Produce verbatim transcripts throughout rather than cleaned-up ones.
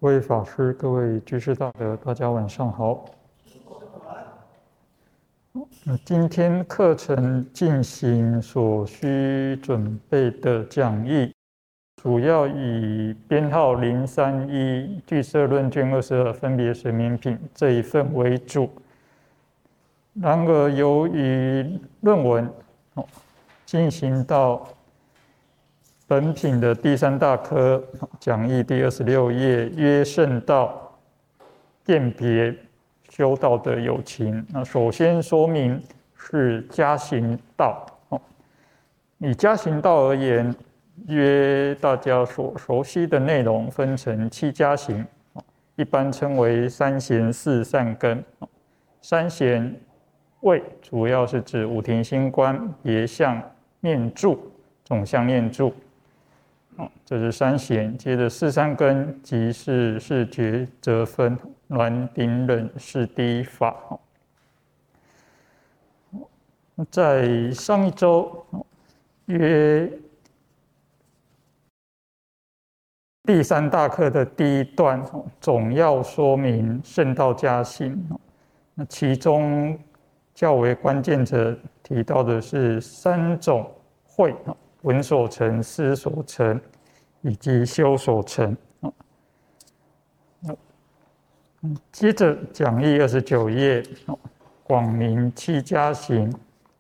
各位法师、各位居士大德，大家晚上好。今天课程进行所需准备的讲义，主要以编号零三一俱舍论卷二十二分别随眠品这一份为主。然而，由于论文进行到本品的第三大科讲义第二十六页，约圣道辨别修道的有情。那首先说明是加行道。以加行道而言，约大家所熟悉的内容分成七加行，一般称为三贤四善根。三贤位主要是指五停心观、别相、念住、总相念住。这是三贤。接着四善根即是视觉、则分、煖、顶、忍、是第一法。在上一周约第三大课的第一段总要说明圣道加行，那其中较为关键者提到的是三种慧：闻所成、思所成以及修所成。接着讲义二十九页，广明七加行。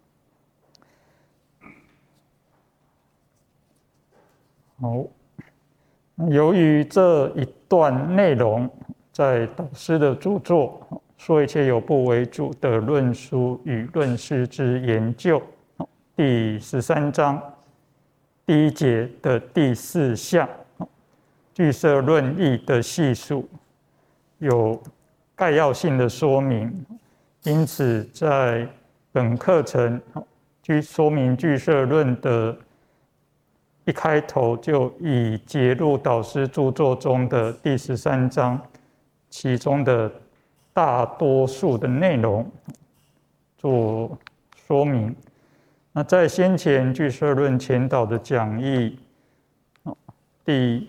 好，由于这一段内容在导师的著作《说一切有部为主的论书与论释之研究》第十三章第一节的第四项俱舍论义的细数有概要性的说明，因此在本课程说明俱舍论的一开头就以节录导师著作中的第十三章其中的大多数的内容做说明。那在先前俱舍论前导的讲义第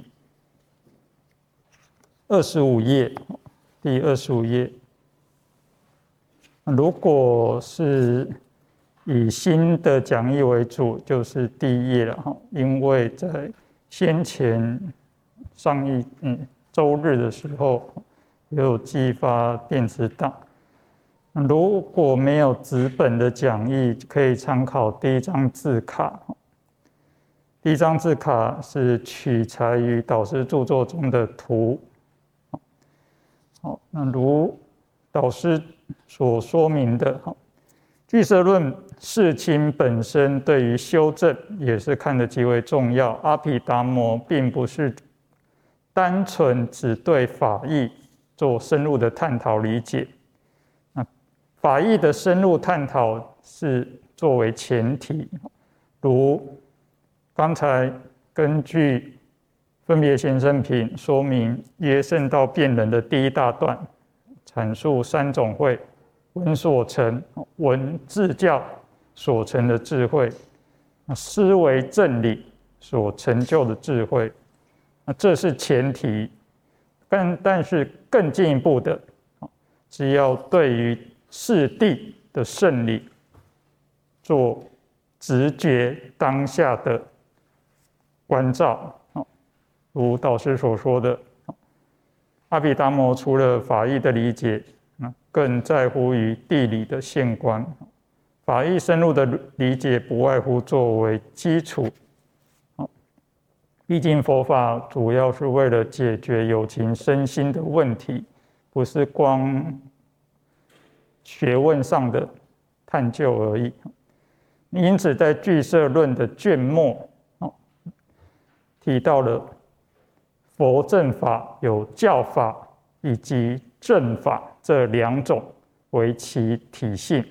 二十五页，第二十五页，如果是以新的讲义为主，就是第一页了。因为在先前上一嗯周日的时候也有寄发电子档。如果没有纸本的讲义，可以参考第一张字卡。第一张字卡是取材于导师著作中的图。好，那如导师所说明的，俱舍论世亲本身对于修正也是看得极为重要。阿毗达摩并不是单纯只对法义做深入的探讨理解，法义的深入探讨是作为前提，如刚才根据分别贤圣品说明约圣道辨人的第一大段，阐述三种慧：闻所成，闻自教所成的智慧，思维正理所成就的智慧，这是前提。但但是更进一步的，只要对于世谛的圣理做直觉当下的关照，如导师所说的，阿毗达摩除了法义的理解，更在乎于地理的现观。法义深入的理解不外乎作为基础，毕竟佛法主要是为了解决有情身心的问题，不是光学问上的探究而已。因此在俱舍论的卷末提到了佛正法有教法以及正法这两种为其体性。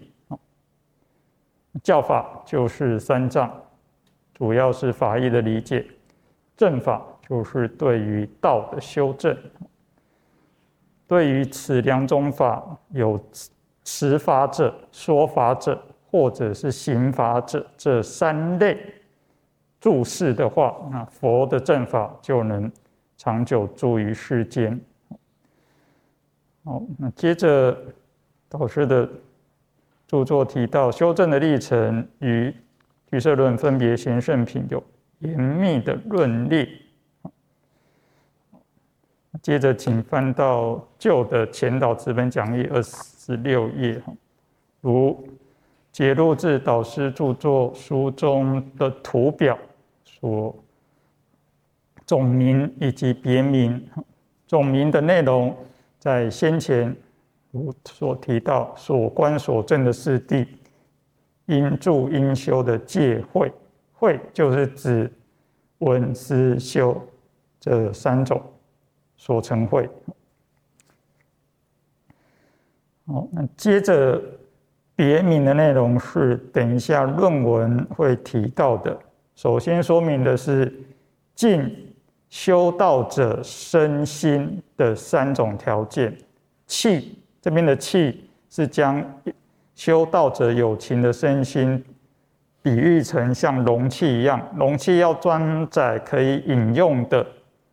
教法就是三藏，主要是法义的理解；正法就是对于道的修正。对于此两种法有持法者、说法者或者是行法者这三类注释的话，那佛的正法就能长久住于世间。 好，那接着导师的著作提到，修正的历程与俱舍论分别贤圣品有严密的论列。接着，请翻到旧的前导直本讲义二十六页，如节录自导师著作书中的图表所总名以及别名。总名的内容在先前如所提到所观所证的四谛，应住应修的戒慧，慧就是指闻思修这三种所成慧。好，那接着别名的内容是等一下论文会提到的。首先说明的是尽修道者身心的三种条件。气，这边的气是将修道者有情的身心比喻成像容器一样，容器要装载可以饮用的、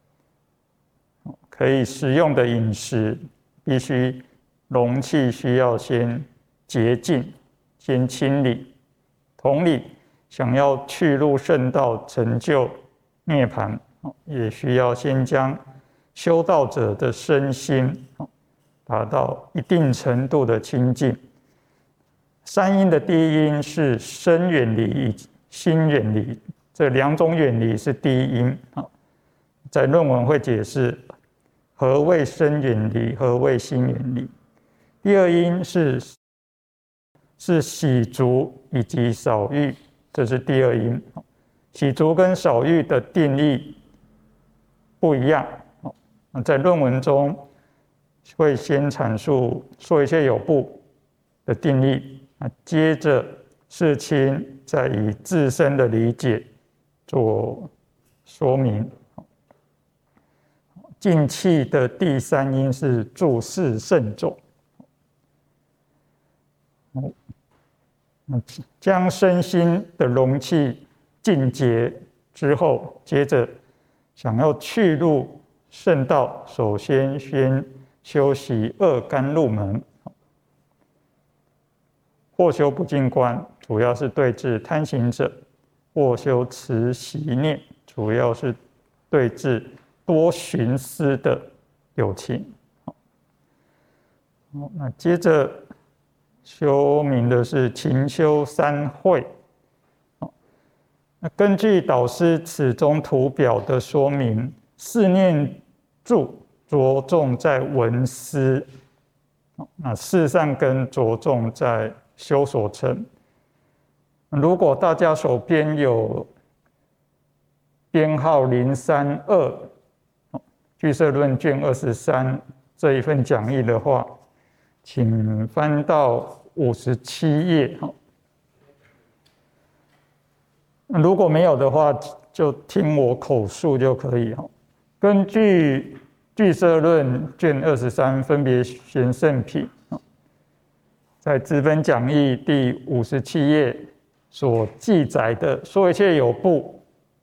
可以食用的饮食，必须容器需要先洁净、先清理。同理，想要去入圣道、成就涅槃，也需要先将修道者的身心达到一定程度的清净。三因的第一因是身远离以及心远离，这两种远离是第一因。在论文会解释何谓身远离，何谓心远离。第二因是是洗足以及少欲，这是第二因。洗足跟少欲的定义不一样，在论文中会先阐述说一切有部的定义，接着世亲再以自身的理解做说明。净气的第三因是注释圣种，将身心的容器净洁之后，接着想要去入圣道，首先先修习二甘入门。或修不净观，主要是对治贪行者；或修持习念，主要是对治多寻思的有情。好，那接着说明的是勤修三慧。那根据导师此中图表的说明，四念住着重在闻思，那四善根着重在修所成。如果大家手边有编号零三二俱舍论卷二十三这一份讲义的话，请翻到五十七页。如果没有的话，就听我口述就可以。根据俱舍论卷二十三分别贤圣品，在直分讲义第五十七页所记载的说一切有部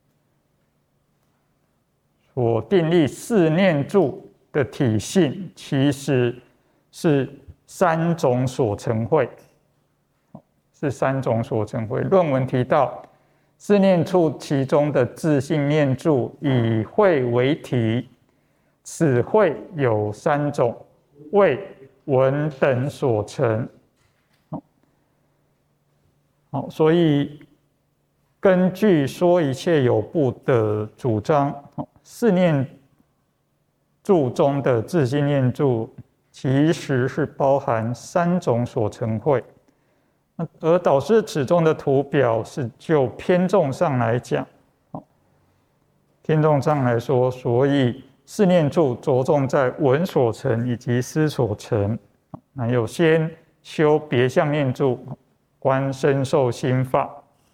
所订立四念住的体性，其实是三种所成慧，是三种所成慧。论文提到四念处其中的自性念住以慧为体，此慧有三种，为闻等所成。好，所以根据说一切有部的主张，四念住中的自性念住其实是包含三种所成慧。而导师此中的图表是就偏重上来讲，偏重上来说，所以四念住着重在闻所成以及思所成。那有先修别相念住，观身受心法，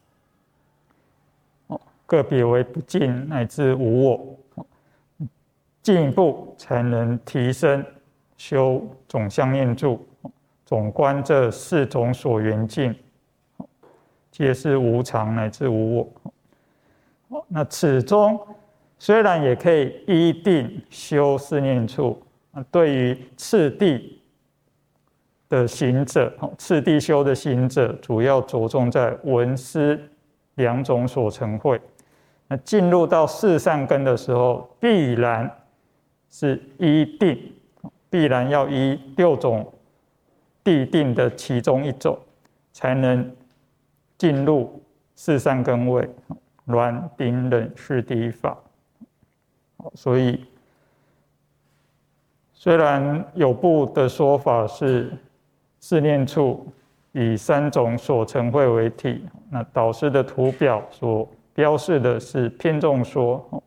个别为不净乃至无我，进一步才能提升修总相念住，总观这四种所缘境，皆是无常乃至无我。那此中虽然也可以依定修四念处， 对于次第的行者，次第修的行者，主要着重在闻思两种所成慧。那进入到四善根的时候，必然是依定，必然要依六种谛定的其中一种，才能进入四善根位，煖顶忍是第一法。所以，虽然有部的说法是四念处以三种所成慧为体，那导师的图表所标示的是偏重说。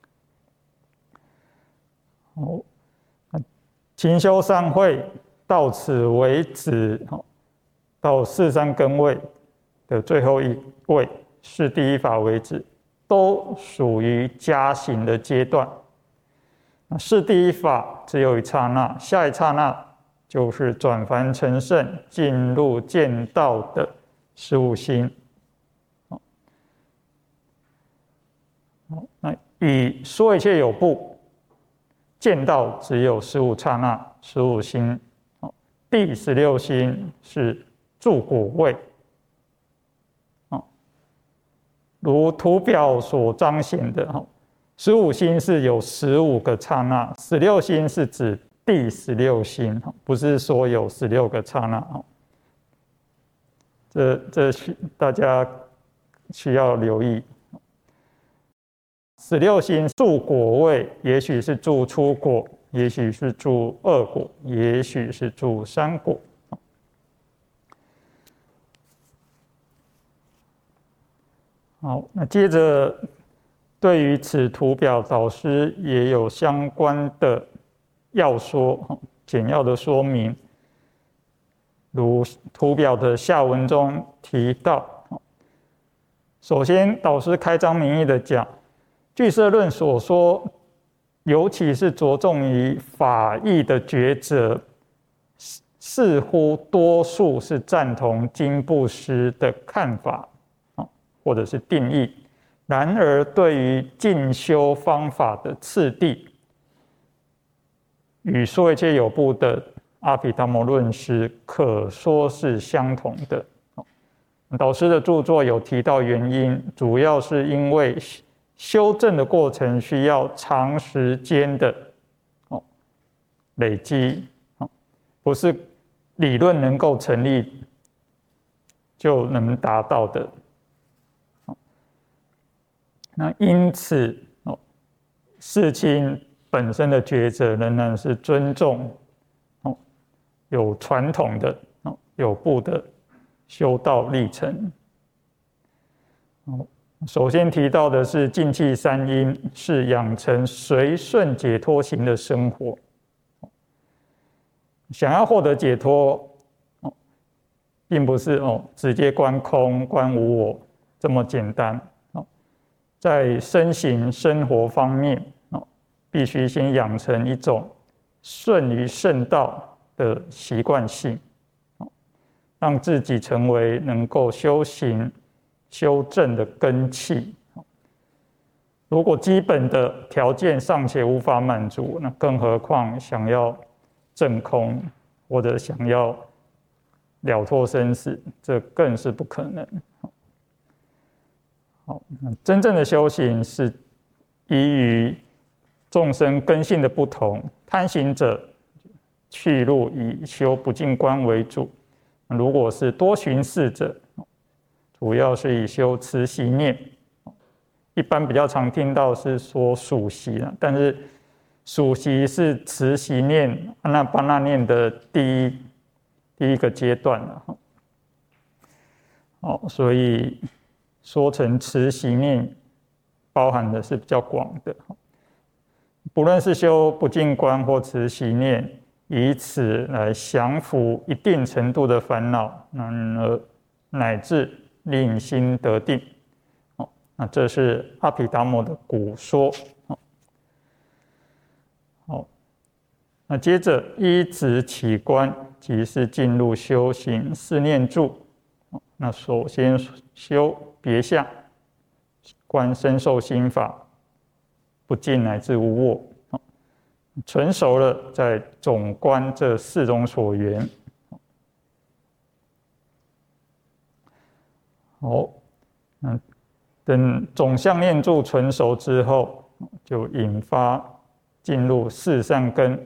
哦，勤修善慧到此为止，到四善根位的最后一位是第一法为止，都属于加行的阶段。是第一法只有一刹那，下一刹那就是转凡成圣，进入见道的十五心。那以说一切有部，见道只有十五刹那、十五心，第十六心是住果位。如图表所彰显的，十五心是有十五个刹那，十六心是指第十六心，不是说有十六个刹那。这这大家需要留意。十六心住果位，也许是住初果，也许是住二果，也许是住三果。好，那接着对于此图表，导师也有相关的要说、简要的说明。如图表的下文中提到，首先导师开宗明义的讲，俱舍论所说，尤其是着重于法义的抉择，似乎多数是赞同经部师的看法或者是定义。然而对于进修方法的次第，与说一切有部的阿毗达摩论师可说是相同的。导师的著作有提到原因，主要是因为修正的过程需要长时间的累积，不是理论能够成立就能达到的。那因此，世亲本身的抉择仍然是尊重有传统的有部的修道历程。首先提到的是净气三因，是养成随顺解脱型的生活。想要获得解脱，并不是直接观空、观无我这么简单。在身形生活方面，必须先养成一种顺于圣道的习惯性，让自己成为能够修行修正的根器。如果基本的条件尚且无法满足，那更何况想要证空或者想要了脱生死，这更是不可能。好，真正的修行是依于众生根性的不同，贪行者去路以修不净观为主，如果是多寻事者，主要是以修慈习念。一般比较常听到是说数习，但是数习是慈习念阿那般那念的第一第一个阶段了。好，所以说成慈习念包含的是比较广的。不论是修不净观或慈习念，以此来降服一定程度的烦恼，乃至令心得定。那这是阿毗达摩的古说。好，那接着依止起观，即是进入修行四念住。那首先修别相，观身受心法，不净乃至无我。 纯熟了，再总观这四种所缘。好，那等总相念住纯熟之后，就引发进入四善根，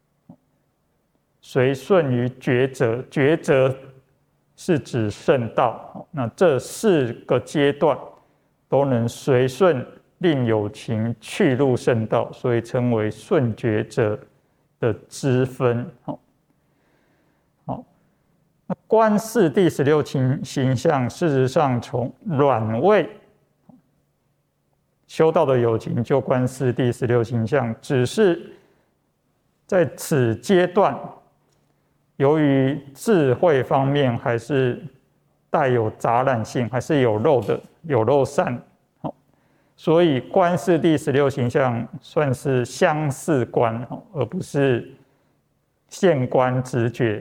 随顺于抉择，抉择是指圣道。那这四个阶段都能随顺令有情去入圣道，所以称为顺抉择的支分。好，好，那观四第十六形形象，事实上从软位修道的有情就观四第十六形象，只是在此阶段，由于智慧方面还是带有杂染性，还是有漏的，有漏善，所以观四第十六形象算是相似观，而不是现观直觉。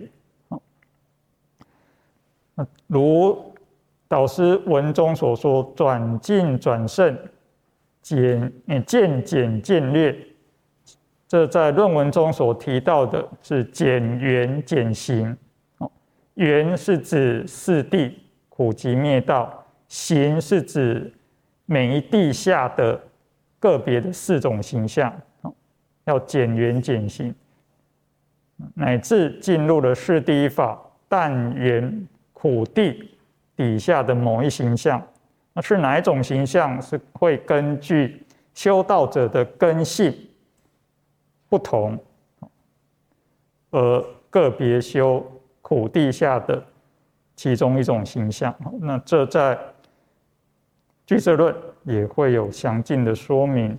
如导师文中所说，转进转胜，减渐减渐略，这在论文中所提到的是减缘减行。缘是指四谛苦集灭道，行是指每一谛下的个别的四种形象，要减缘减行，乃至进入了四第一法但缘苦谛底下的某一形象。那是哪一种形象？是会根据修道者的根性不同，而个别修苦谛下的其中一种形象。那这在俱舍论也会有详尽的说明。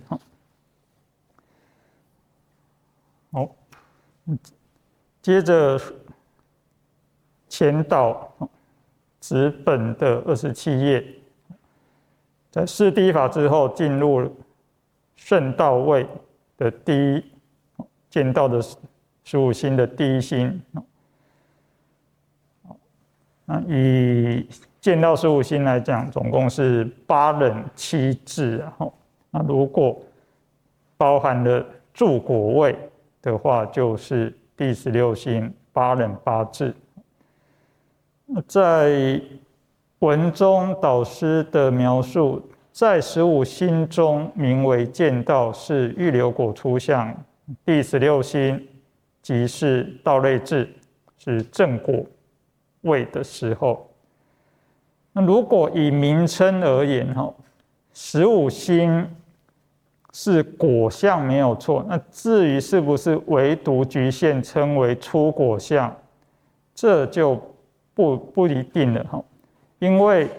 好，接着前导纸本的二十七页，在四第一法之后，进入圣道位的第一见到的十五心的第一心。那以见到十五心来讲，总共是八忍七智啊。那如果包含了住果位的话，就是第十六心八忍八智。在文中导师的描述，在十五心中名为见道，是预流果初相；第十六心即是道类智，是正果位的时候。那如果以名称而言，十五心是果相没有错，那至于是不是唯独局限称为初果相，这就不不一定了。因为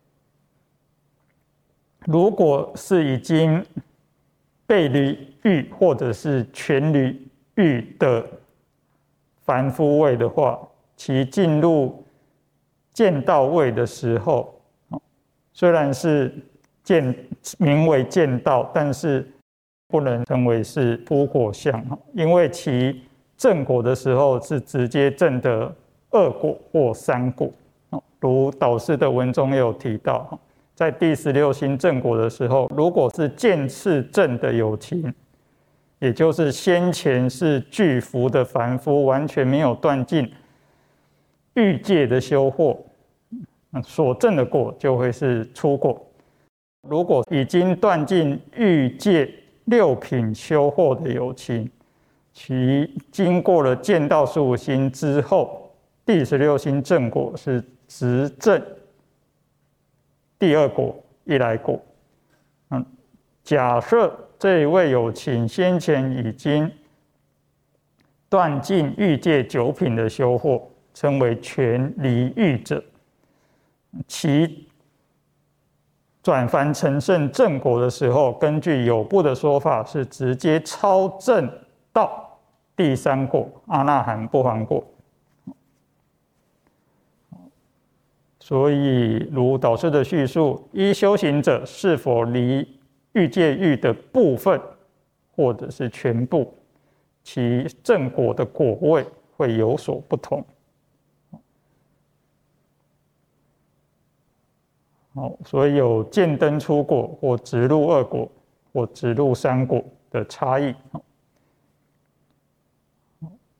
如果是已经被离欲或者是全离欲的凡夫位的话，其进入见道位的时候，虽然是见名为见道，但是不能称为是初果相，因为其正果的时候是直接证得二果或三果。如导师的文中也有提到，在第十六心正果的时候，如果是见次正的有情，也就是先前是具福的凡夫，完全没有断尽欲界的修惑，所证的果就会是初果。如果已经断尽欲界六品修惑的有情，其经过了见道十五心之后，第十六心正果是直证第二果一来果。嗯，假设这一位有情先前已经断尽欲界九品的修惑，称为全离欲者，其转凡成圣正果的时候，根据有部的说法，是直接超证到第三果阿那含不还果。所以如导师的叙述，依修行者是否离欲界欲的部分或者是全部，其正果的果位会有所不同。好，所以有见灯出果或直入二果或直入三果的差异。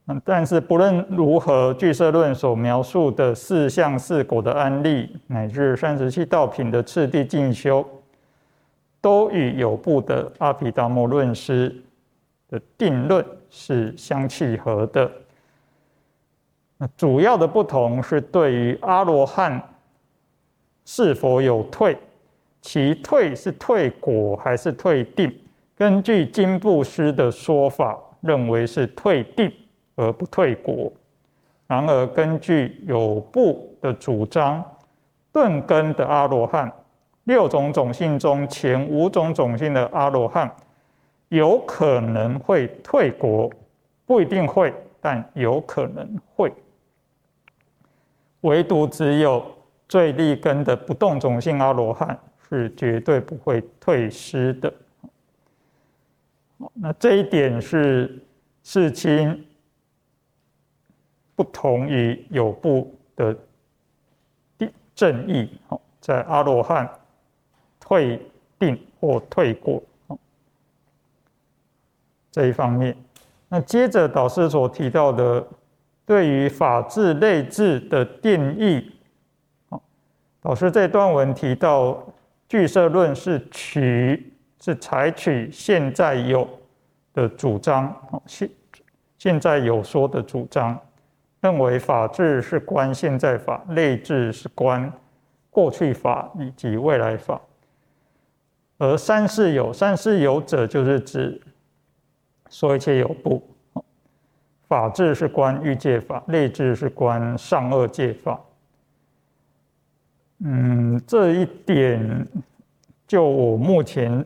但是不论如何，俱舍论所描述的四相四果的安立，乃至三十七道品的次第进修，都与有部的阿毗达摩论师的定论是相契合的。那主要的不同是对于阿罗汉是否有退，其退是退果还是退定？根据经部师的说法，认为是退定而不退果。然而根据有部的主张，顿根的阿罗汉，六种种性中前五种种性的阿罗汉，有可能会退果，不一定会，但有可能会。唯独只有最利根的不动种性阿罗汉是绝对不会退失的。那这一点是世亲不同于有部的正义，在阿罗汉退定或退果这一方面。那接着导师所提到的对于法治类治的定义，导师这段文提到俱舍论是取是采取现在有的主张，现现在有说的主张，认为法治是观现在法，类治是观过去法以及未来法。而三世有，三世有者就是指说一切有部，法治是观欲界法，类治是观上二界法。嗯，这一点就我目前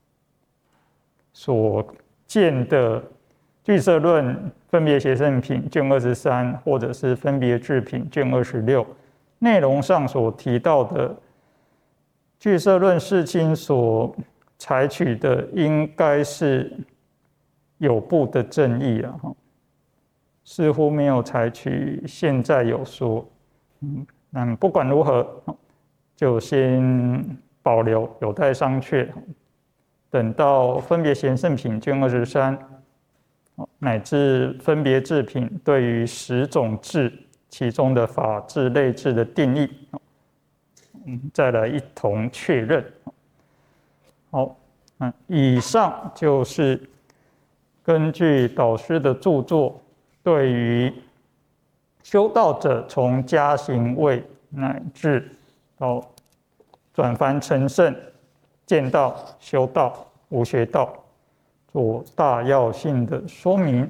所见的俱舍论分别协圣品卷二十三，或者是分别智品卷二十六，内容上所提到的俱舍论世亲所采取的，应该是有部的正义了哈，似乎没有采取现在有说。嗯，那不管如何，就先保留，有待商榷。等到分别贤圣品卷二十三，乃至分别智品对于十种智其中的法治类智的定义，再来一同确认。好，以上就是根据导师的著作，对于修道者从加行位乃至到转凡成圣、见道、修道、无学道做大要性的说明。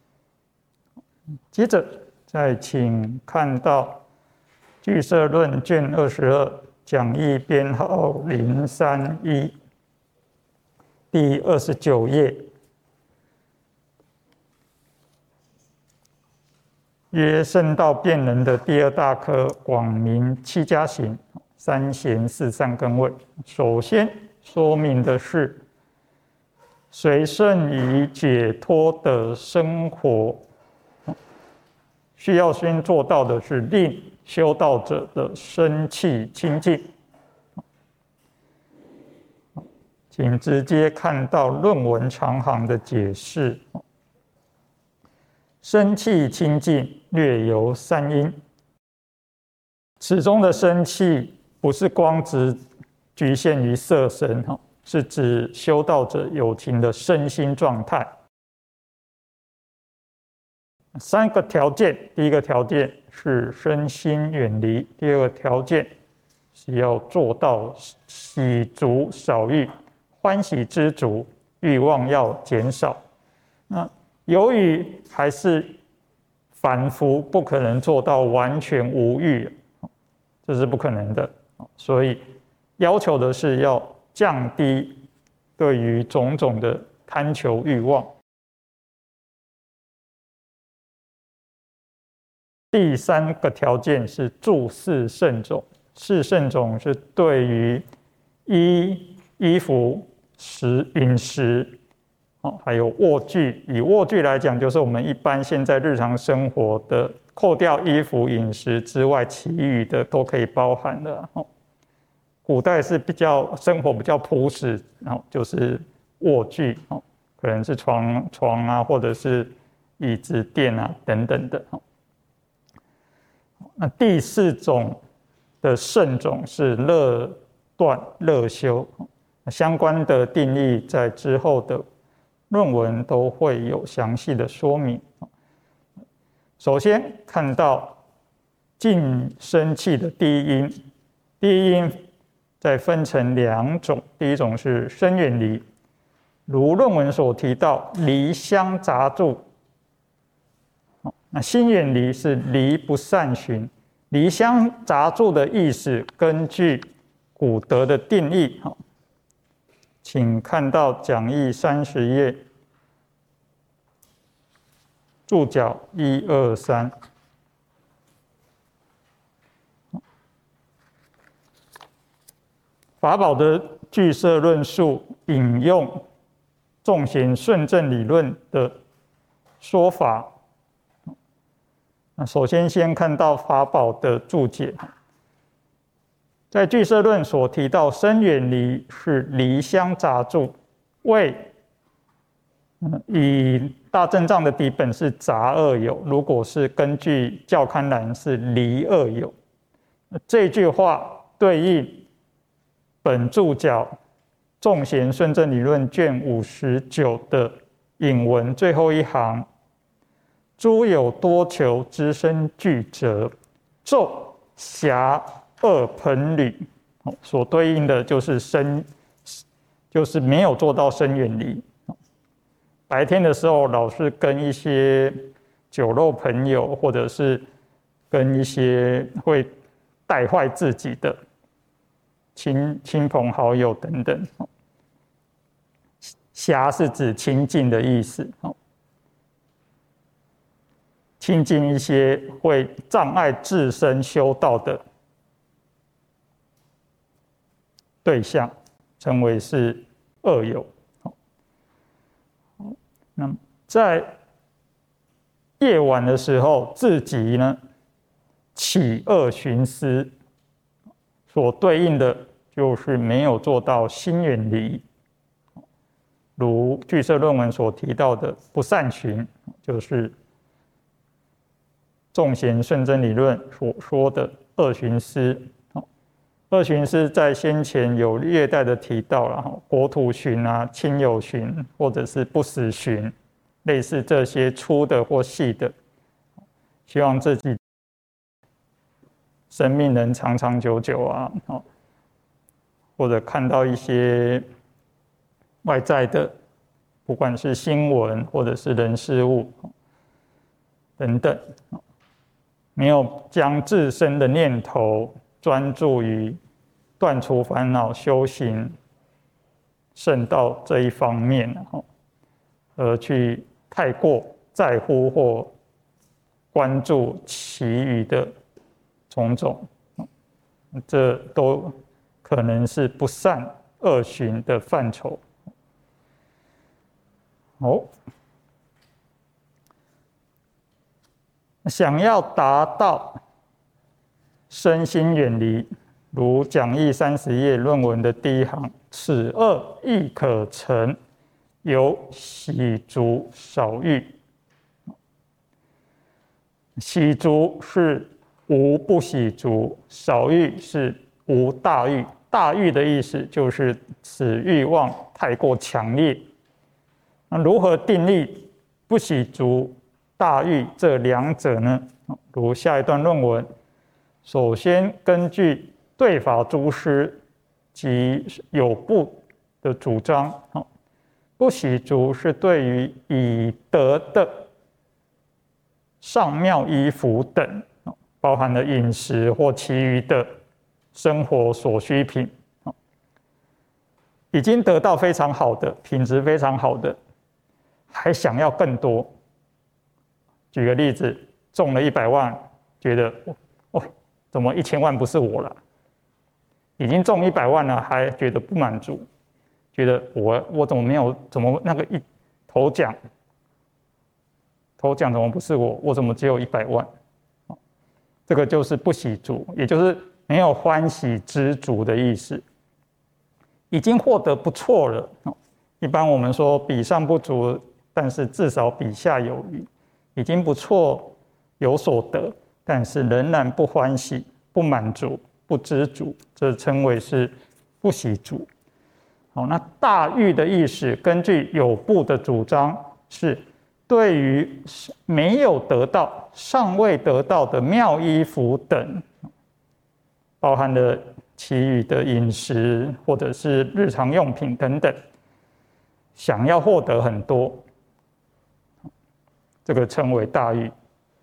接着再请看到俱舍论卷二十二讲义编号零三一第二十九页，曰圣道辩人的第二大科，广明七加行，三贤四善根位。首先说明的是，随顺于解脱的生活，需要先做到的是令修道者的生气清净。请直接看到论文长行的解释。生气清净略有三因，此中的生气不是光只局限于色身，是指修道者有情的身心状态。三个条件，第一个条件是身心远离，第二个条件是要做到喜足少欲，欢喜知足，欲望要减少。那由于还是凡夫，不可能做到完全无欲，这是不可能的，所以要求的是要降低对于种种的贪求欲望。第三个条件是住四圣种，四圣种是对于衣、衣服、食、饮食，还有卧具。以卧具来讲，就是我们一般现在日常生活的，扣掉衣服、饮食之外，其余的都可以包含的。古代是比较生活比较朴实，然后就是卧具，可能是床床啊，或者是椅子、垫啊等等的。那第四种的圣种是乐断乐修，相关的定义在之后的论文都会有详细的说明。首先看到近声器的第一音，第一音再分成两种，第一种是声远离，如论文所提到离相杂住，那心远离是离不善循，离相杂住的意思根据古德的定义，请看到讲义三十页注脚一二三。法宝的句式论述引用众贤顺正理论的说法。那首先先看到法宝的注解，在句式论所提到声远离是离相杂住，为以大正藏的底本是杂二有，如果是根据教刊栏是离二有。这句话对应本注脚众贤顺正理论卷五十九的引文最后一行，诸有多求之声俱者，昼暇二盆履，所对应的就是声，就是没有做到声远离。白天的时候，老是跟一些酒肉朋友，或者是跟一些会带坏自己的亲亲朋好友等等。暇是指亲近的意思，亲近一些会障碍自身修道的对象，称为是恶友。那么在夜晚的时候，自己呢起恶寻思，所对应的就是没有做到心远离，如句式论文所提到的不善循，就是众贤顺正理论所说的恶寻思。恶寻思在先前有略带的提到了，国土寻啊、亲友寻，或者是不死寻，类似这些粗的或细的，希望自己生命能长长久久啊，或者看到一些外在的，不管是新闻或者是人事物等等，没有将自身的念头专注于断除烦恼、修行圣道这一方面，而去太过在乎或关注其余的种种，这都可能是不善恶循的范畴。好，想要达到身心远离，如讲义三十页论文的第一行，此恶亦可成，有喜足少欲。喜足是无不喜足，少欲是无大欲。大欲的意思就是此欲望太过强烈。那如何定义不喜足、大欲这两者呢？如下一段论文，首先根据对法诸师及有部的主张，不喜足是对于已得的上妙衣服等，包含了饮食或其余的生活所需品，已经得到非常好的品质，非常好的，还想要更多。举个例子，中了一百万，觉得哦，怎么一千万不是我了？已经中一百万了，还觉得不满足，觉得我我怎么没有？怎么那个一头奖？头奖怎么不是我？我怎么只有一百万？这个就是不喜足，也就是没有欢喜知足的意思。已经获得不错了，一般我们说比上不足，但是至少比下有余。 已经不错，有所得，但是仍然不欢喜、不满足、不知足，这称为是不喜足。好，那大欲的意思，根据有部的主张是，对于没有得到、尚未得到的妙衣服等，包含了其余的饮食或者是日常用品等等，想要获得很多，这个称为大欲。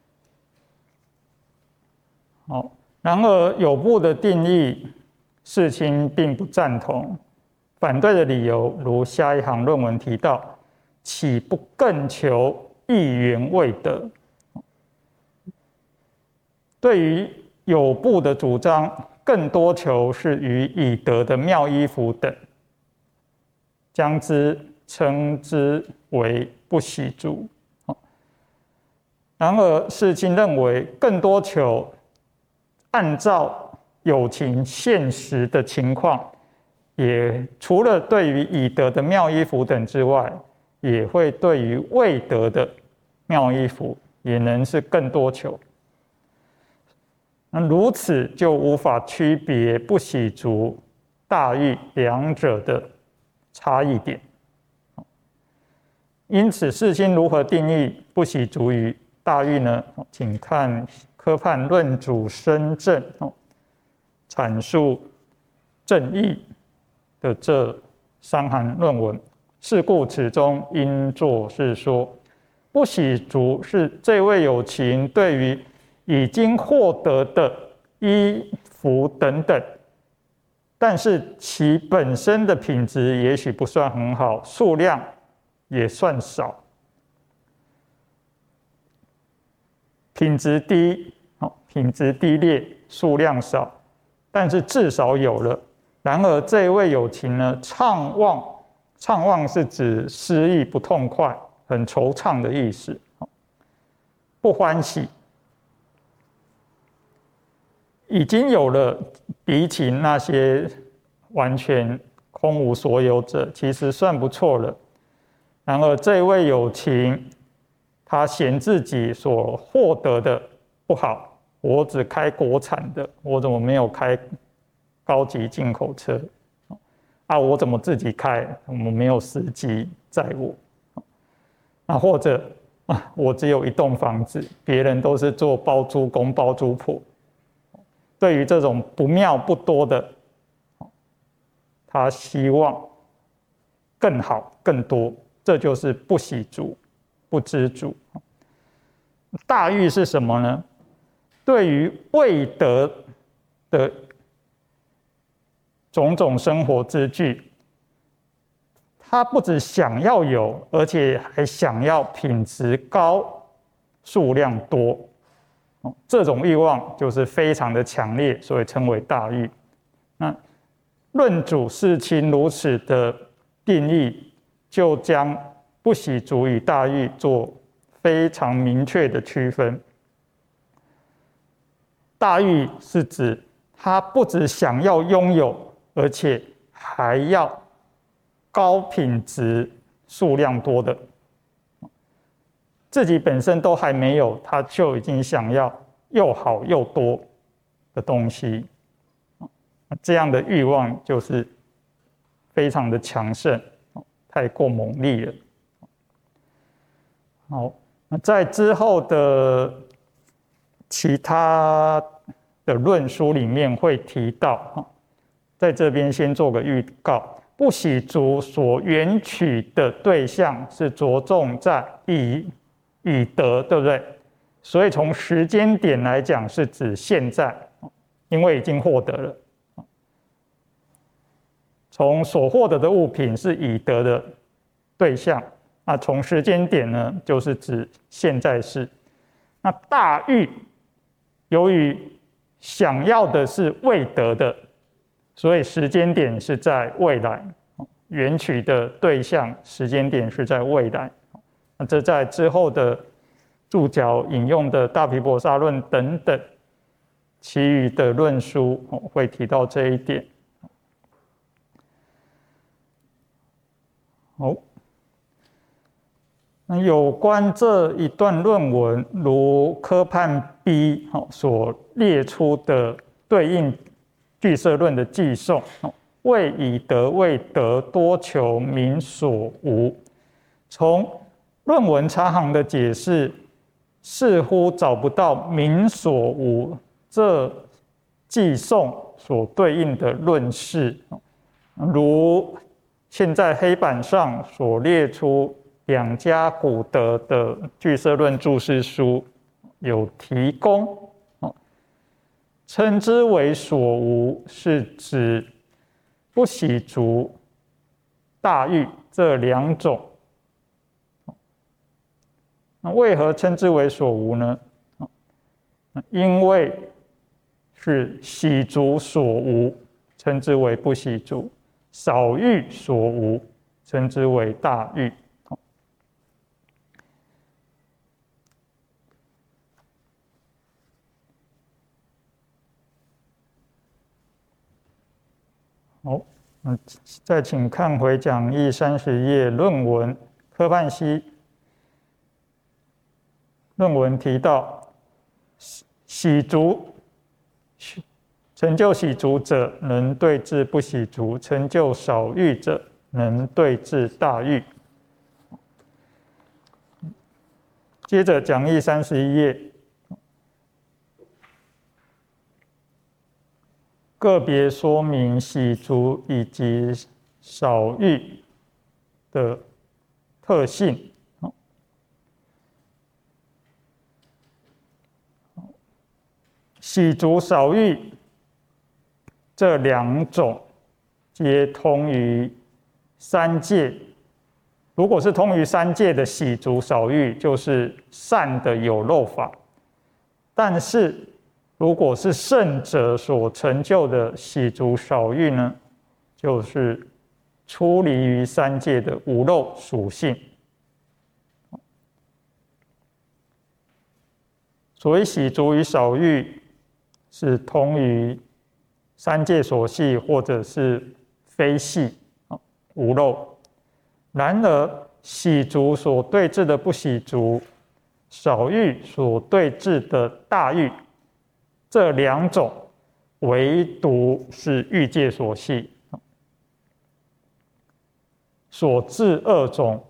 好，然而有部的定义，世亲并不赞同。反对的理由，如下一行论文提到，岂不更求一元未得？对于有部的主张，更多求是于已得的妙衣服等，将之称之为不喜足。然而世亲认为，更多求按照有情现实的情况，也除了对于已得的妙衣服等之外，也会对于未得的妙衣服也能是更多求。那如此就无法区别不喜足、大欲两者的差异点。因此世亲如何定义不喜足与大欲呢？请看科判论主申正阐述正义的这三行论文。是故此中应作是说，不喜足是这位有情对于已经获得的衣服等等，但是其本身的品质也许不算很好，数量也算少，品质低，品质低劣，数量少，但是至少有了。然而这位有情呢，怅望，怅望是指失意、不痛快、很惆怅的意思，不欢喜。已经有了，比起那些完全空无所有者，其实算不错了。然而这位有情，他嫌自己所获得的不好，我只开国产的，我怎么没有开高级进口车？啊，我怎么自己开？我们没有司机载我。啊，或者啊，我只有一栋房子，别人都是做包租公、包租婆。对于这种不妙不多的，他希望更好更多，这就是不喜足、不知足。大欲是什么呢？对于未得的种种生活之具，他不只想要有，而且还想要品质高、数量多。这种欲望就是非常的强烈，所以称为大欲。那论主世亲如此的定义，就将不喜足与大欲做非常明确的区分。大欲是指他不只想要拥有，而且还要高品质、数量多的。自己本身都还没有，他就已经想要又好又多的东西，这样的欲望就是非常的强盛，太过猛烈了。好，那在之后的其他的论述里面会提到，在这边先做个预告。不喜足所缘取的对象是着重在已已得，对不对？所以从时间点来讲，是指现在，因为已经获得了。从所获得的物品是已得的对象，那从时间点呢，就是指现在式。那大欲，由于想要的是未得的，所以时间点是在未来，缘取的对象时间点是在未来。那这在之后的注脚引用的大毗婆沙论等等其余的论述会提到这一点。好， 那有关这一段论文，如科判 B 所列出的对应俱舍论的寄送，谓以得未得，多求名所无。从论文插行的解释，似乎找不到名所无这寄送所对应的论释，如现在黑板上所列出两家古德的俱舍论注释书有提供，称之为所无，是指不喜足、大欲这两种。那为何称之为所无呢？因为是喜足所无，称之为不喜足；少欲所无，称之为大欲。好，那再请看回讲义三十页论文科判析。论文提到，喜足成就喜足者，能对治不喜足；成就少欲者，能对治大欲。接着讲义三十一页，个别说明喜足以及少欲的特性。喜足、少欲这两种皆通于三界。如果是通于三界的喜足、少欲，就是善的有漏法；但是如果是圣者所成就的喜足、少欲呢，就是出离于三界的无漏属性。所谓喜足与少欲，是通于三界所系或者是非系无漏。然而喜足所对治的不喜足，少欲所对治的大欲，这两种唯独是欲界所系，所治二种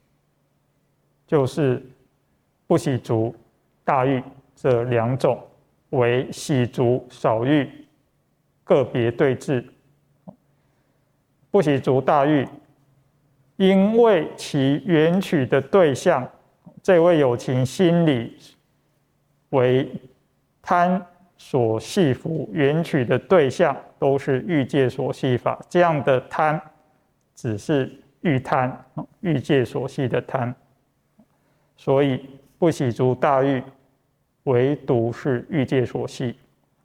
就是不喜足、大欲这两种。为喜足、少欲个别对治。不喜足、大欲，因为其缘取的对象，这位有情心理为贪所系缚，缘取的对象都是欲界所系法。这样的贪，只是欲贪，欲界所系的贪。所以不喜足、大欲，唯独是欲界所系。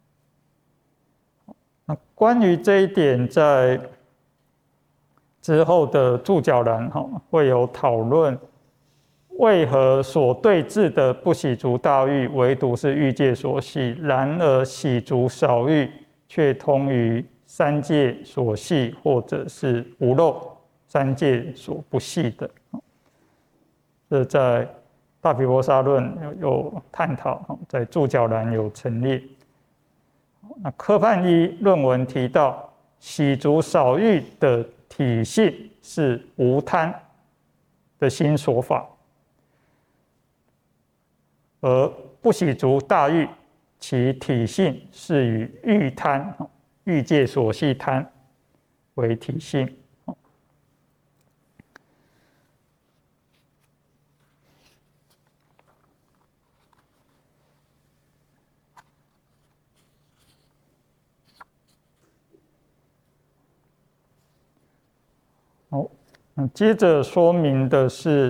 那关于这一点，在之后的注脚栏会有讨论，为何所对治的不喜足、大欲唯独是欲界所系，然而喜足、少欲却通于三界所系，或者是无漏三界所不系的。这在大毗婆沙论有探讨，在注脚栏有陈列。那科判一论文提到，喜足、少欲的体性是无贪的心所法，而不喜足、大欲其体性是与欲贪、欲界所系贪为体性。好，接着说明的是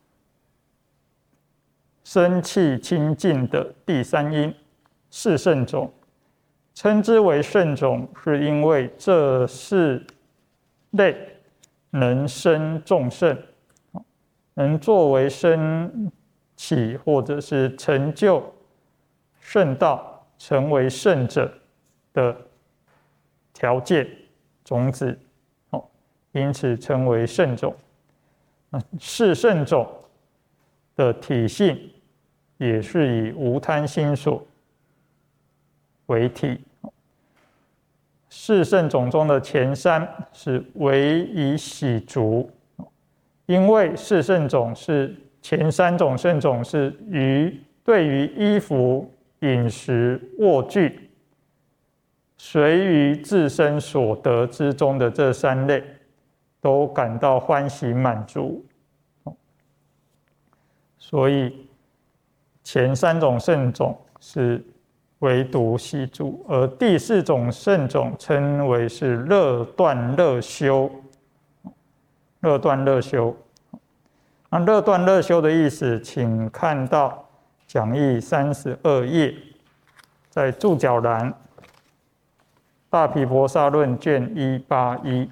生气清净的第三因，是圣种。称之为圣种，是因为这是类能生众圣，能作为生起或者是成就圣道、成为圣者的条件种子。因此称为圣种。是圣种的体性也是以无贪心所为体。四圣种中的前三是唯以喜足，因为四圣种是前三种圣种是于对于衣服、饮食、卧具，随于自身所得之中的这三类，都感到欢喜满足。所以前三种圣种是唯独喜足，而第四种圣种称为是乐断乐修。乐断乐修，那乐断乐修的意思，请看到讲义三十二页，在注脚栏《大毗婆沙论》卷一八一。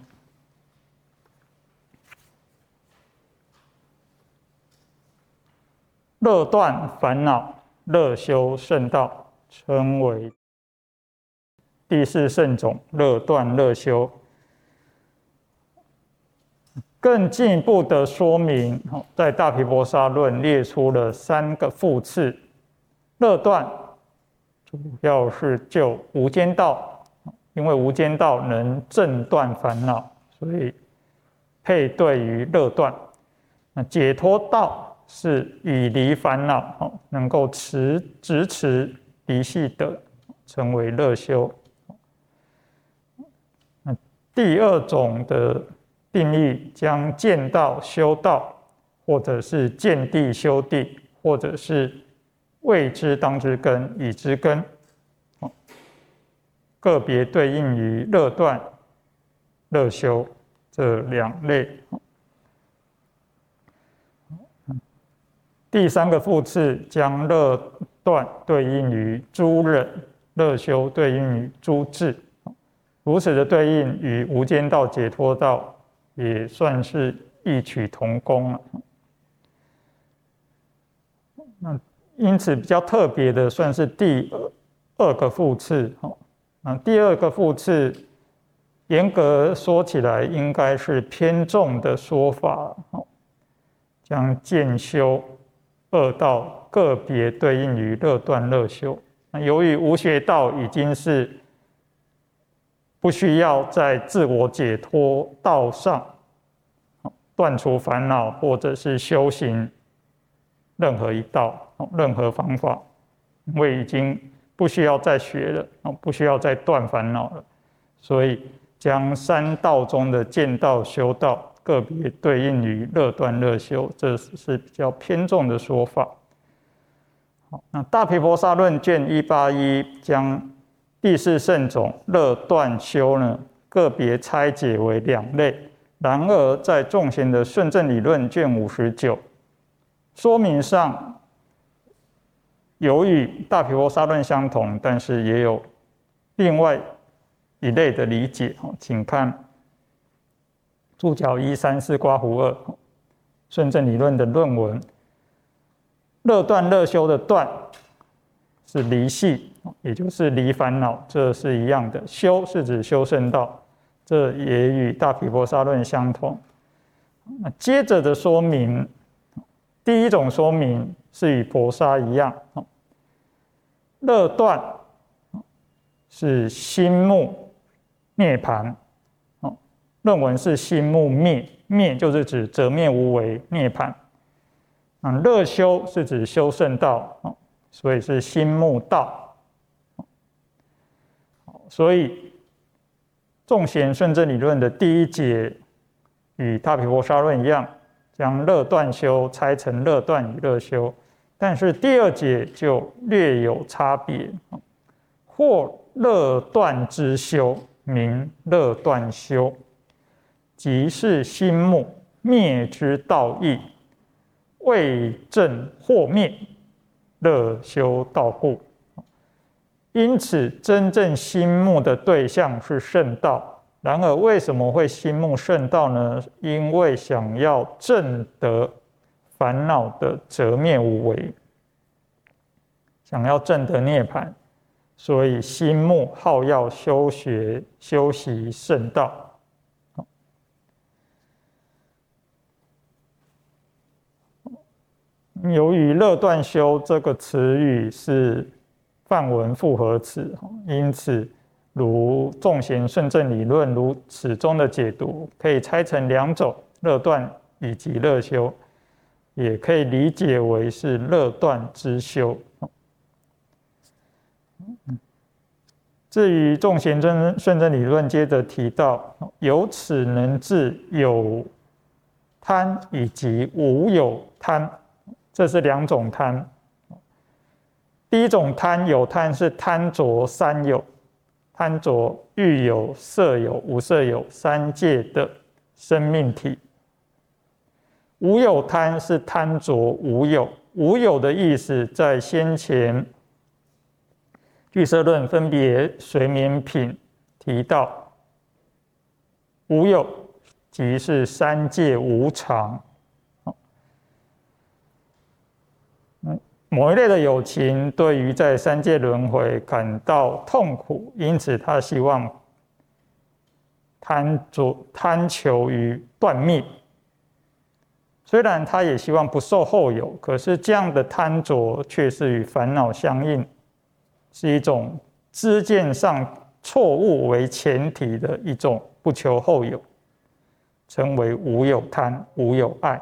乐断烦恼，乐修圣道，称为第四圣种乐断乐修。更进一步的说明，在《大毗婆沙论》列出了三个复次。乐断主要是就无间道，因为无间道能正断烦恼，所以配对于乐断。那解脱道是以离烦恼，能够持直持离系的，成为乐修。那第二种的定义将见道修道，或者是见地修地，或者是谓之当知根、已知根，个别对应于乐断、乐修这两类。第三个复次将乐断对应于诸忍，乐修对应于诸智，如此的对应与无间道、解脱道也算是异曲同工了。那因此比较特别的算是第二个复次。那第二个复次严格说起来应该是偏重的说法，将见修二道个别对应于乐断乐修。那由于无学道已经是不需要在自我解脱道上断除烦恼，或者是修行任何一道、任何方法，因为已经不需要再学了，不需要再断烦恼了，所以将三道中的见道、修道个别对应于乐断乐修，这是比较偏重的说法。好，那《大毗婆沙论》卷一八一将第四圣种乐断修呢，个别拆解为两类。然而，在众贤的顺正理论卷五十九说明上，有与大毗婆沙论相同，但是也有另外一类的理解。请看注脚一三四括弧二顺正理论的论文。乐断乐修的断是离系，也就是离烦恼，这是一样的。修是指修圣道，这也与大毗婆沙论相同。接着的说明，第一种说明是与婆沙一样，乐断是心目涅槃，论文是心目灭，灭就是指则灭无为涅槃。乐修是指修圣道，所以是心目道。所以众贤顺正理论的第一节与大毗婆沙论一样，将乐断修拆成乐断与乐修，但是第二节就略有差别。或乐断之修名乐断修，即是心目灭之道义，为正或灭，乐修道故。因此，真正心目的对象是圣道。然而，为什么会心目圣道呢？因为想要证得烦恼的则灭无为，想要证得涅槃，所以心目好要修学修习圣道。 由于乐断修这个词语是梵文复合词，因此如众贤顺正理论如此中的解读，可以拆成两种：乐断以及乐修，也可以理解为是乐断之修。至于众贤顺正理论，接着提到由此能治有贪以及无有贪，这是两种贪。第一种贪，有贪是贪着三有，贪着欲有、色有、无色有三界的生命体。无有贪是贪着无有，无有的意思在先前俱舍论分别随眠品提到，无有即是三界无常。某一类的有情对于在三界轮回感到痛苦，因此他希望贪着贪求于断灭。虽然他也希望不受后有，可是这样的贪着却是与烦恼相应，是一种知见上错误为前提的一种不求后有，称为无有贪、无有爱。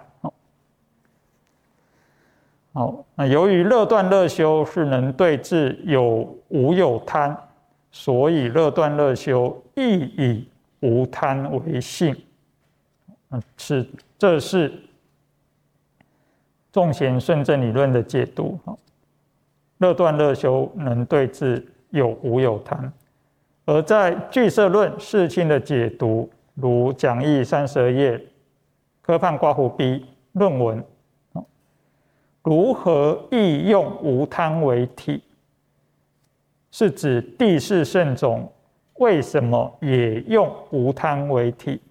好，那由于乐断乐修是能对治有无有贪，所以乐断乐修亦以无贪为性。是，这是众贤顺正理论的解读。乐断乐修能对治有无有贪，而在俱舍论世亲的解读，如讲义三十二页科判括弧 B 论文，如何亦用无贪为体，是指第四圣种为什么也用无贪为体。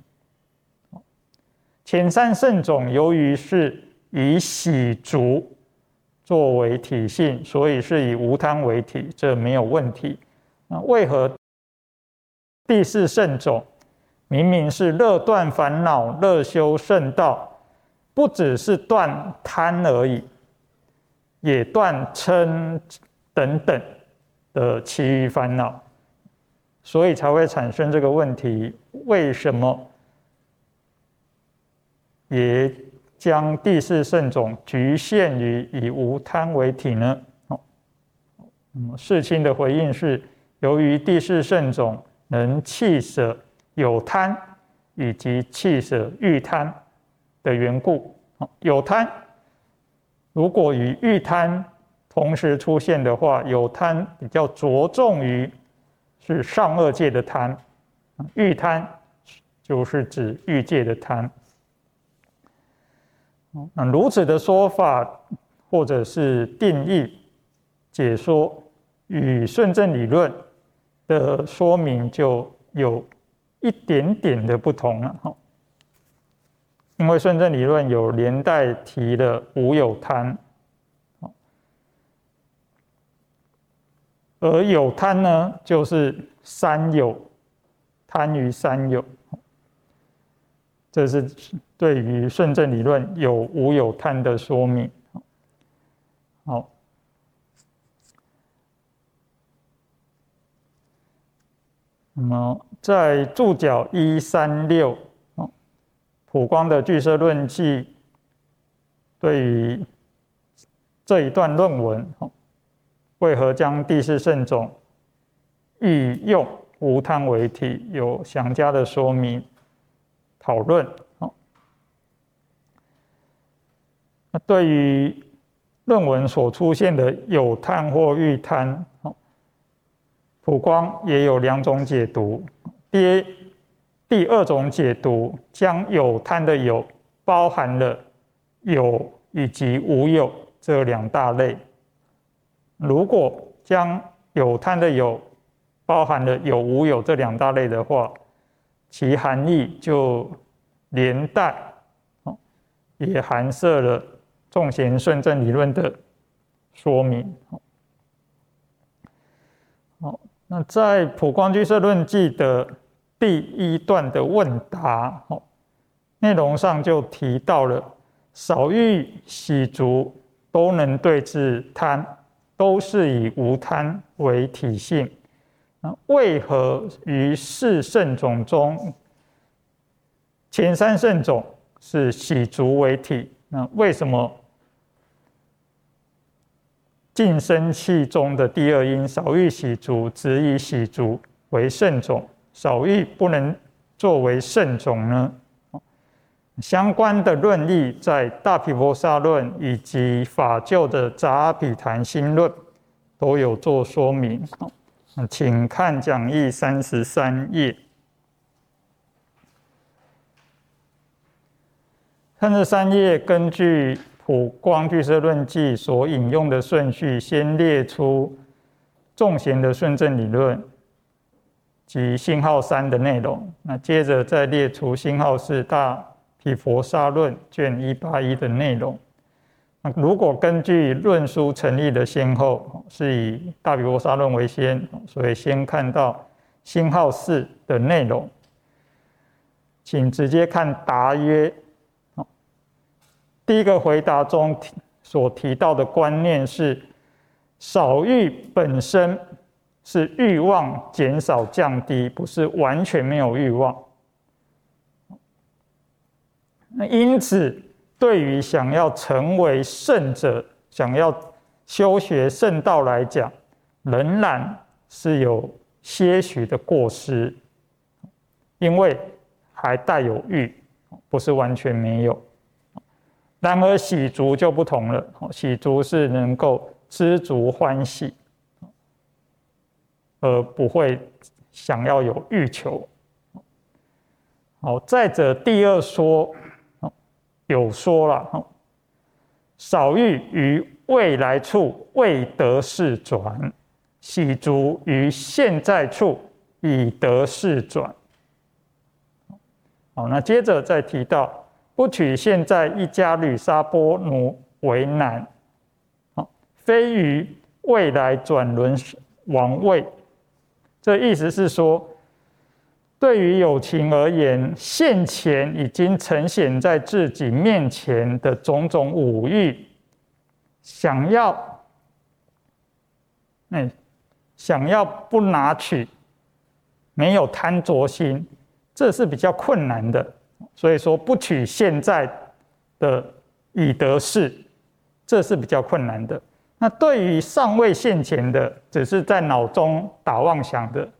前三圣种由于是以喜足作为体性，所以是以无贪为体，这没有问题。那为何第四圣种明明是乐断烦恼、乐修圣道，不只是断贪而已，也断嗔等等的其余烦恼，所以才会产生这个问题：为什么也将第四圣种局限于以无贪为体呢？哦，世亲的回应是：由于第四圣种能弃舍有贪以及弃舍欲贪的缘故。有贪如果与欲贪同时出现的话，有贪比较着重于是上二界的贪，欲贪就是指欲界的贪。那如此的说法或者是定义解说，与顺正理论的说明就有一点点的不同了。因为顺正理论有连带提了无有贪，而有贪呢，就是三有，贪于三有。这是对于顺正理论有无有贪的说明。好，那么在注脚一三六。普光的俱舍论记对于这一段论文，为何将第四圣种亦用无贪为体，有详加的说明讨论。那对于论文所出现的有贪或欲贪，普光也有两种解读。第一第二种解读，将有贪的有包含了有以及无有这两大类。如果将有贪的有包含了有无有这两大类的话，其含义就连带也含摄了众贤顺正理论的说明。好，那在普光俱舍论记的第一段的问答内容上就提到了少欲喜足都能对治贪，都是以无贪为体性。那为何于四圣种中，前三圣种是喜足为体？那为什么净身气中的第二因少欲喜足，只以喜足为圣种，少欲不能作为圣种呢？相关的论例在《大毗婆沙论》以及法臼的《杂阿毗昙心论》都有做说明。请看讲义三十三页。三十三页根据普光俱舍论记所引用的顺序，先列出众贤的顺正理论及星号三的内容，那接着再列出星号四大毗婆沙论卷一八一的内容。如果根据论书成立的先后，是以大毗婆沙论为先，所以先看到星号四的内容。请直接看答曰。第一个回答中所提到的观念是，少欲本身是欲望减少降低，不是完全没有欲望。因此，对于想要成为圣者、想要修学圣道来讲，仍然是有些许的过失，因为还带有欲，不是完全没有。然而喜足就不同了，喜足是能够知足欢喜，而不会想要有欲求。好，再者第二说有说了，少欲于未来处未得事转，喜足于现在处已得事转。好，那接着再提到，不取现在一家侣沙波奴为难，非于未来转轮王位。这意思是说，对于有情而言，现前已经呈现在自己面前的种种五欲，想要，嗯，想要不拿取，没有贪着心，这是比较困难的。所以说，不取现在的已得事，这是比较困难的。那对于尚未现前的，只是在脑中打妄想的，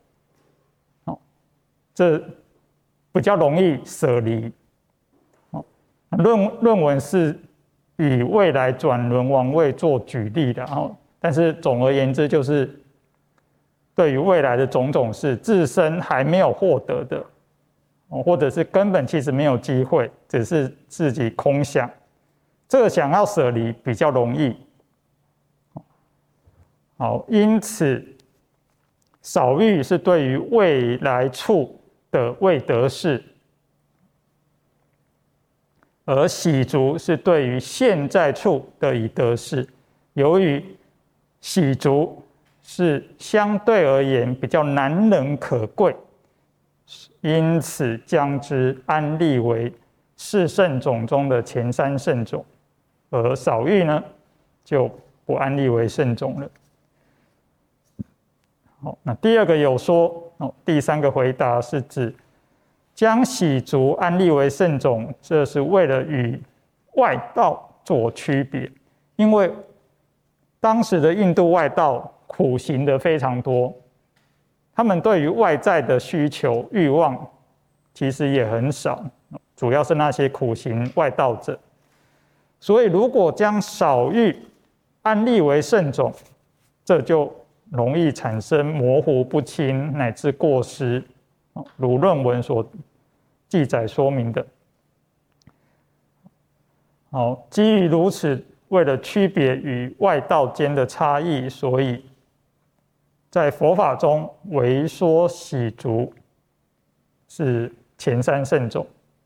这比较容易舍离。论论文是以未来转轮王位做举例的，但是总而言之，就是对于未来的种种事，自身还没有获得的，或者是根本其实没有机会，只是自己空想，这个想要舍离比较容易。好，因此少欲是对于未来处的未得事，而喜足是对于现在处的已得事。由于喜足是相对而言比较难能可贵，因此将之安立为四圣种中的前三圣种，而少欲呢就不安立为圣种了。好，那第二个有说，哦，第三个回答是指将喜足安立为圣种，这是为了与外道做区别，因为当时的印度外道苦行的非常多，他们对于外在的需求欲望其实也很少，主要是那些苦行外道者。所以如果将少欲安立为圣种，这就容易产生模糊不清乃至过失，如论文所记载说明的。好，基于如此，为了区别于外道间的差异，所以在佛法中唯说喜足是前三圣种。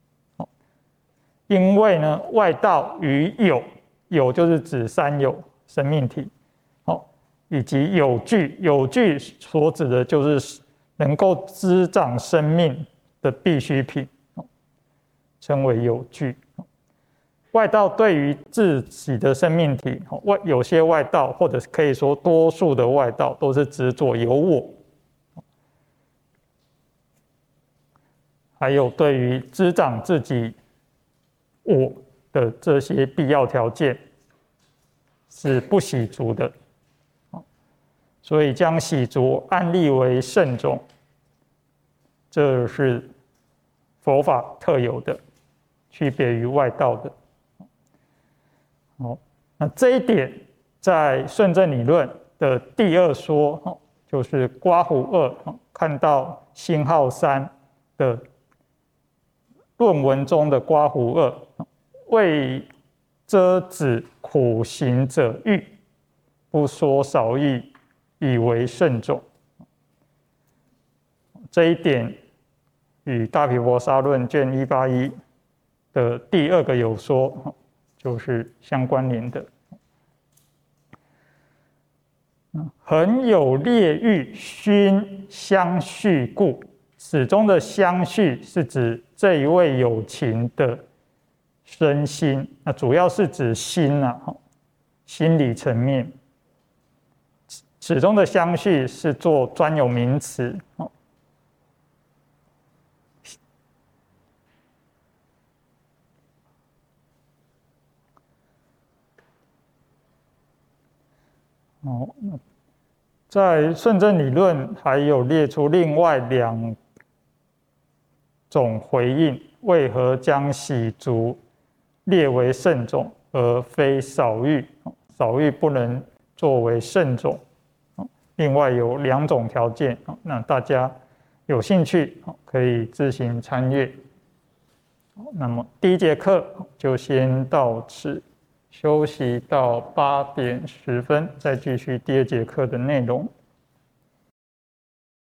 因为呢，外道与有，有就是指三有生命体，以及有具，有具所指的就是能够滋长生命的必需品，称为有具。 外道对于自己的生命体，外有些外道，或者可以说多数的外道，都是执着有我。还有对于滋长自己我的这些必要条件，是不喜足的。所以将喜足安立为圣种，这是佛法特有的，区别于外道的。好，那这一点在顺正理论的第二说，就是刮胡二看到星号三的论文中的刮胡二，为遮止苦行者欲，不说少欲，以为圣种。这一点与大毗婆沙论卷一八一的第二个有说就是相关联的。恒有烈欲熏相续故，始终的相续是指这一位有情的身心，那主要是指心啊，心理层面。始终的相续是做专有名词。哦，在顺正理论还有列出另外两种回应，为何将喜足列为圣种，而非少欲？少欲不能作为圣种。另外有两种条件，那大家有兴趣可以自行参阅。那么第一节课就先到此，休息到八点十分，再继续第二节课的内容。